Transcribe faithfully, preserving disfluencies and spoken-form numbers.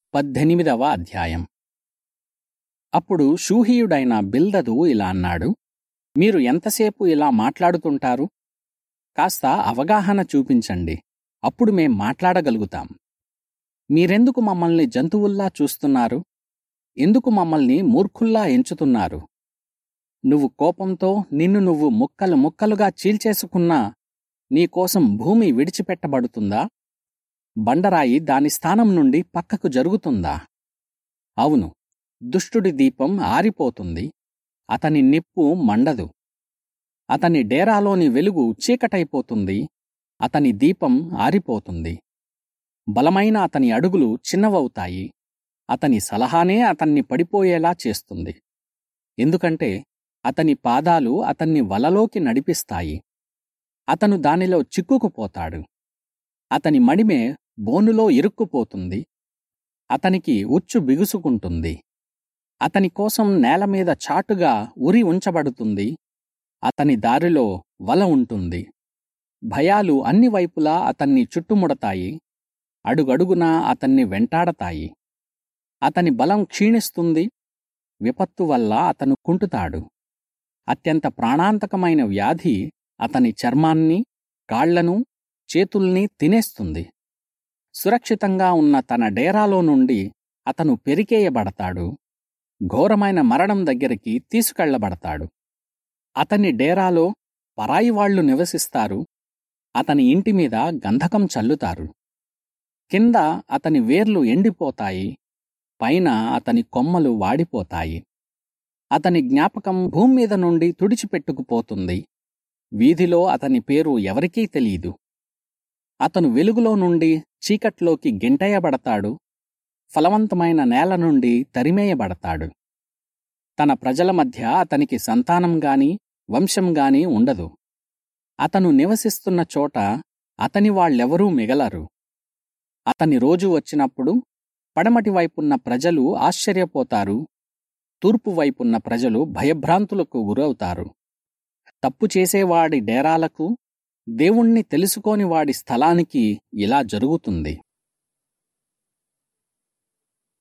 పద్దెనిమిదవ అధ్యాయం. అప్పుడు షూహీయుడైన బిల్దదు ఇలా అన్నాడు, మీరు ఎంతసేపు ఇలా మాట్లాడుతుంటారు? కాస్త అవగాహన చూపించండి, అప్పుడు మేం మాట్లాడగలుగుతాం. మీరెందుకు మమ్మల్ని జంతువుల్లా చూస్తున్నారు? ఎందుకు మమ్మల్ని మూర్ఖుల్లా ఎంచుతున్నారు? నువ్వు కోపంతో నిన్ను నువ్వు ముక్కలు ముక్కలుగా చీల్చేసుకున్నా నీకోసం భూమి విడిచిపెట్టబడుతుందా? బండరాయి దాని స్థానం నుండి పక్కకు జరుగుతుందా? అవును, దుష్టుడి దీపం ఆరిపోతుంది, అతని నిప్పు మండదు. అతని డేరాలోని వెలుగు చీకటైపోతుంది, అతని దీపం ఆరిపోతుంది. బలమైన అతని అడుగులు చిన్నవవుతాయి, అతని సలహానే అతన్ని పడిపోయేలా చేస్తుంది. ఎందుకంటే అతని పాదాలు అతన్ని వలలోకి నడిపిస్తాయి, అతను దానిలో చిక్కుకుపోతాడు. అతని మడిమె బోనులో ఇరుక్కుపోతుంది, అతనికి ఉచ్చు బిగుసుకుంటుంది. అతని కోసం నేలమీద చాటుగా ఉరి ఉంచబడుతుంది, అతని దారిలో వల ఉంటుంది. భయాలు అన్ని వైపులా అతన్ని చుట్టుముడతాయి, అడుగడుగునా అతన్ని వెంటాడతాయి. అతని బలం క్షీణిస్తుంది, విపత్తు వల్ల అతను కుంటుతాడు. అత్యంత ప్రాణాంతకమైన వ్యాధి అతని చర్మాన్ని, కాళ్లను, చేతుల్ని తినేస్తుంది. సురక్షితంగా ఉన్న తన డేరాలో నుండి అతను పెరికేయబడతాడు, ఘోరమైన మరణం దగ్గరికి తీసుకెళ్లబడతాడు. అతని డేరాలో పరాయివాళ్లు నివసిస్తారు, అతని ఇంటిమీద గంధకం చల్లుతారు. కింద అతని వేర్లు ఎండిపోతాయి, పైన అతని కొమ్మలు వాడిపోతాయి. అతని జ్ఞాపకం భూమ్మీద నుండి తుడిచిపెట్టుకుపోతుంది, వీధిలో అతని పేరు ఎవరికీ తెలీదు. అతను వెలుగులో నుండి చీకట్లోకి గెంటేయబడతాడు, ఫలవంతమైన నేల నుండి తరిమేయబడతాడు. తన ప్రజల మధ్య అతనికి సంతానం గాని వంశం గాని ఉండదు. అతను నివసిస్తున్న చోట అతని వాళ్ళెవరూ మిగలరు. అతని రోజు వచ్చినప్పుడు పడమటి వైపున్న ప్రజలు ఆశ్చర్యపోతారు, తూర్పు వైపున్న ప్రజలు భయభ్రాంతులకు గురవుతారు. తప్పు చేసేవాడి డేరాలకు, దేవుణ్ణి తెలుసుకోని వాడి స్థలానికి ఇలా జరుగుతుంది.